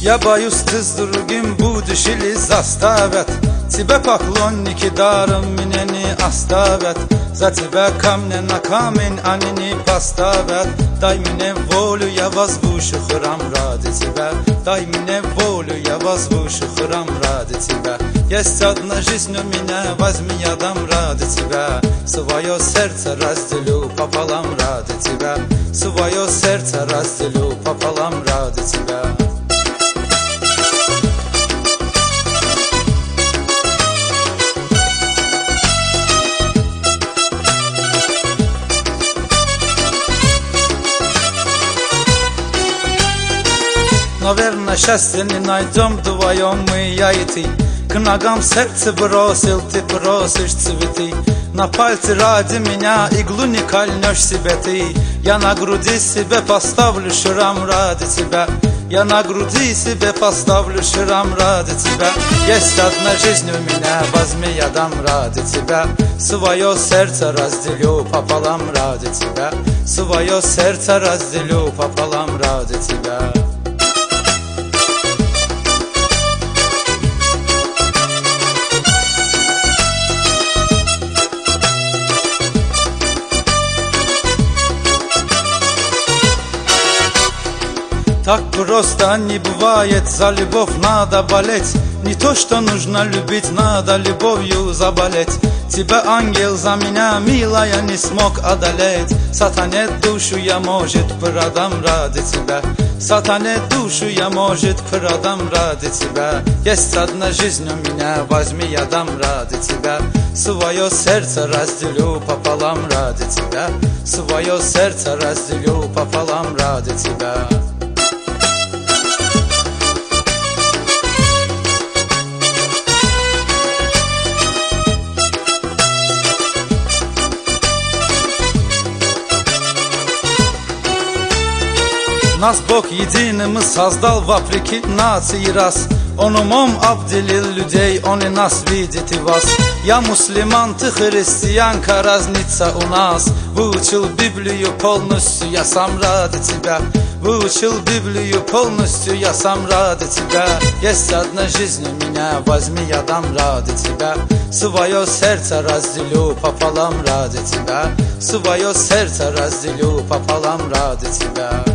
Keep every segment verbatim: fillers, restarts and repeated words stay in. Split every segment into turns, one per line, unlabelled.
Я боюсь, ты с другим будешь или заставят. Тебя поклонники даром меня не оставят. За тебя камня на камень они не поставят. Дай мне волю, я возвышу храм ради тебя. Дай мне волю, я возвышу храм ради тебя. Есть одна жизнь у меня, возьми, я дам ради тебя. Свое сердце разделю пополам ради тебя. Свое сердце разделю пополам ради тебя. Наверное, счастье не найдем вдвоем мы, я и ты. К ногам сердце бросил, ты просишь цветы. На пальце ради меня иглу не кольнешь себе ты. Я на груди себе поставлю шрам ради тебя. Я на груди себе поставлю шрам ради тебя. Есть одна жизнь у меня, возьми, я дам ради тебя. Свое сердце разделю пополам ради тебя. Свое сердце разделю пополам ради тебя. Так просто не бывает, за любовь надо болеть. Не то, что нужно любить, надо любовью заболеть. Тебя, ангел, за меня, милая, не смог одолеть. Сатане душу я, может, продам ради тебя. Сатане душу я, может, продам ради тебя. Есть одна жизнь у меня, возьми, я дам ради тебя. Свое сердце разделю пополам ради тебя. Свое сердце разделю пополам ради тебя. Нас Бог единым создал вопреки нации раз. Он умом обделил людей, Он и нас видит и вас. Я мусульман, ты христианка, разница у нас. Выучил Библию полностью, я сам ради тебя. Выучил Библию полностью, я сам ради тебя. Есть одна жизнь у меня, возьми, я дам ради тебя. Свое сердце разделю пополам ради тебя. Свое сердце разделю пополам ради тебя.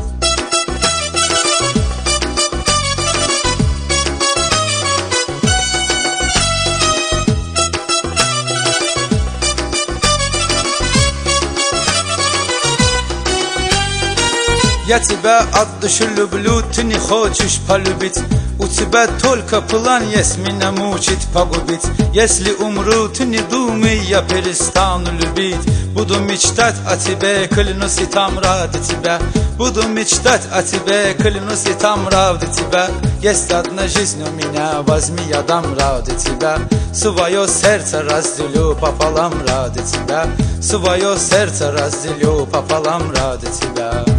Я тебя от души люблю, ты не хочешь полюбить. У тебя только план есть меня мучить, погубить. Если умру, ты не думай, я перестану любить. Буду мечтать о тебе, клянусь, и там ради тебя. Буду мечтать о тебе, клянусь, и там ради тебя. Есть одна жизнь у меня, возьми, я дам ради тебя. Свое сердце разделю пополам ради тебя. Свое сердце разделю пополам ради тебя.